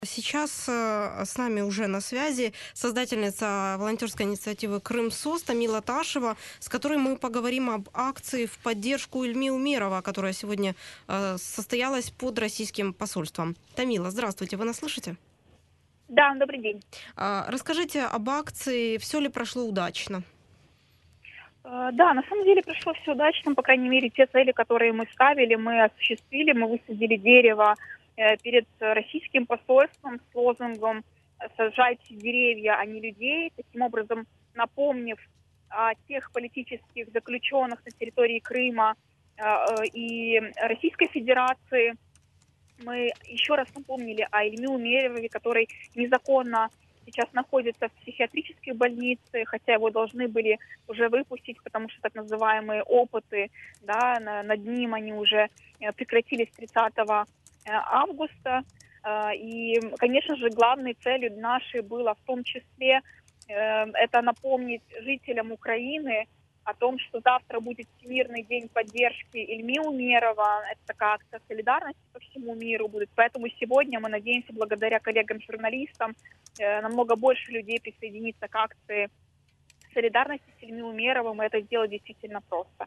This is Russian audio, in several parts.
Сейчас с нами уже на связи создательница волонтерской инициативы «Крым СОС» Тамила Ташева, с которой мы поговорим об акции в поддержку Ильми Умерова, которая сегодня состоялась под российским посольством. Тамила, здравствуйте, вы нас слышите? Да, добрый день. Расскажите об акции, все ли прошло удачно? Да, на самом деле прошло все удачно, по крайней мере, те цели, которые мы ставили, мы осуществили. Мы высадили дерево перед российским посольством с лозунгом «Сажайте деревья, а не людей», таким образом напомнив о тех политических заключенных на территории Крыма и Российской Федерации. Мы еще раз напомнили о Ильме Умерове, который незаконно сейчас находится в психиатрической больнице, хотя его должны были уже выпустить, потому что так называемые опыты, да, над ним они уже прекратились 30 августа. И, конечно же, главной целью нашей было в том числе это напомнить жителям Украины о том, что завтра будет Всемирный день поддержки Ильми Умерова. Это такая акция солидарности по всему миру будет. Поэтому сегодня мы надеемся, благодаря коллегам-журналистам, намного больше людей присоединиться к акции солидарности с Ильми Умеровым. И это сделать действительно просто.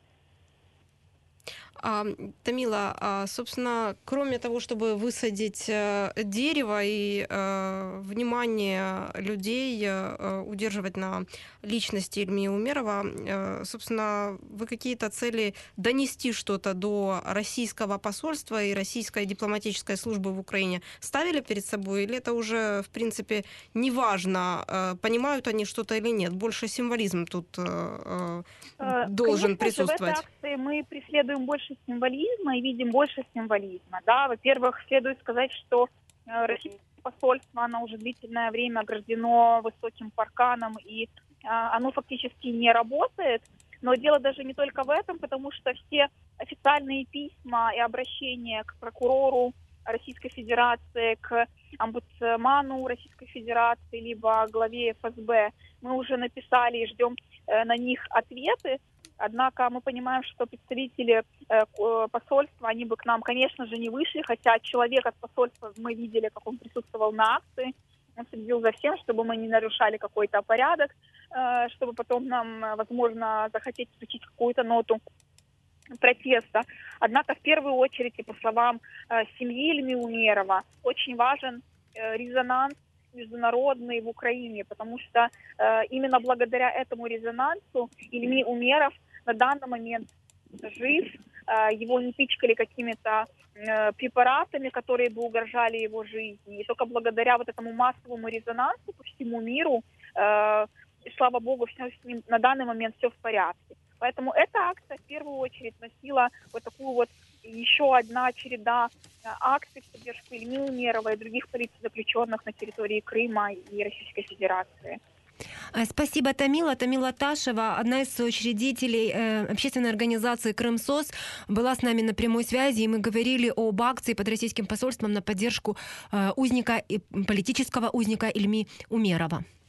Тамила, собственно, кроме того, чтобы высадить дерево и внимание людей удерживать на личности Ильми Умерова, собственно, вы какие-то цели донести что-то до российского посольства и российской дипломатической службы в Украине ставили перед собой? Или это уже, в принципе, неважно, понимают они что-то или нет? Больше символизм тут должен Конечно же, в этой присутствовать. акции мы преследуем больше символизма и видим больше символизма. Да? Во-первых, следует сказать, что российское посольство, оно уже длительное время ограждено высоким парканом, и оно фактически не работает. Но дело даже не только в этом, потому что все официальные письма и обращения к прокурору Российской Федерации, к омбудсману Российской Федерации, либо главе ФСБ мы уже написали и ждем на них ответы. Однако мы понимаем, что представители посольства, они бы к нам, конечно же, не вышли, хотя человек от посольства, мы видели, как он присутствовал на акции, он следил за всем, чтобы мы не нарушали какой-то порядок, чтобы потом нам, возможно, захотеть включить какую-то ноту протеста. Однако в первую очередь, и по словам семьи Ильми Умерова, очень важен резонанс международный в Украине, потому что именно благодаря этому резонансу Ильми Умеров на данный момент жив, его не пичкали какими-то препаратами, которые бы угрожали его жизни. И только благодаря вот этому массовому резонансу по всему миру, слава богу, все с ним на данный момент все в порядке. Поэтому эта акция в первую очередь носила вот такую вот еще одна череда акций в поддержку Ильми Умерова и других политзаключенных на территории Крыма и Российской Федерации. Спасибо, Тамила. Тамила Ташева, одна из соучредителей общественной организации «Крым СОС», была с нами на прямой связи, и мы говорили об акции под российским посольством на поддержку политического узника Ильми Умерова.